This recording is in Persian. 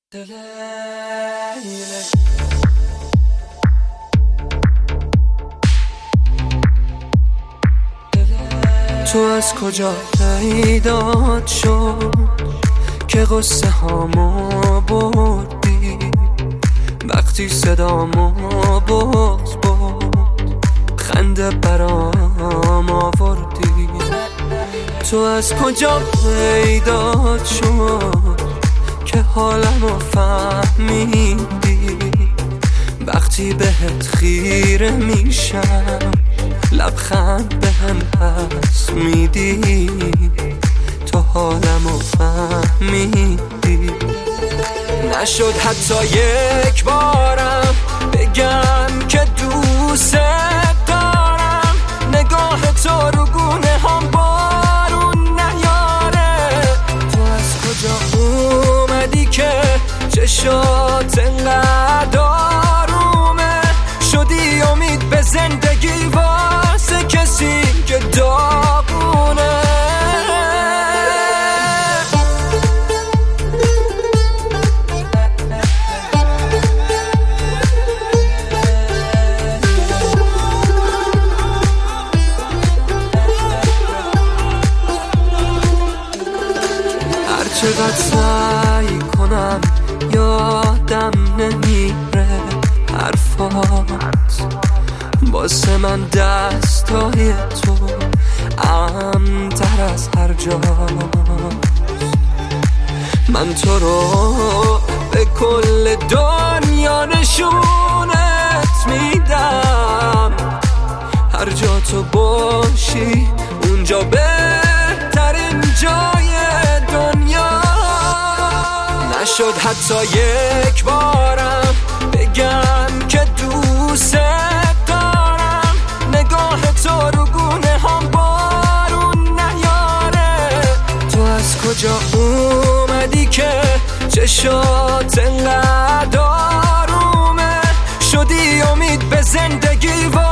تو از کجا پیدا شد که قصه هامو بردی؟ وقتی صدامو بغض بود خنده برام آوردی. تو از کجا پیدا شد که حالمو فهمیدی؟ وقتی بهت خیره میشم لبخند بهم پس میدی. تو حالمو فهمیدی. نشد حتی یک بارم بگم که دوست دارم. نگاه تو رو گونه هم بارون نیاره. تو از کجا اومدی که چشات انقدر آرومه؟ شدی امید به زندگی واسه کسی که داغونه. چقدر سعی کنم یادم نمیره حرفات. واسه من دستای تو امن‌تر از هر جاست. من تو رو به کل دنیا نشونت میدم. هر جا تو باشی اونجا بهترین جای دنیا. نشد حتی یک بارم بگم که دوست دارم. نگاه تو رو گونه هم بارون نیاره. تو از کجا اومدی که چشات انقدر آرومه؟ شدی امید به زندگی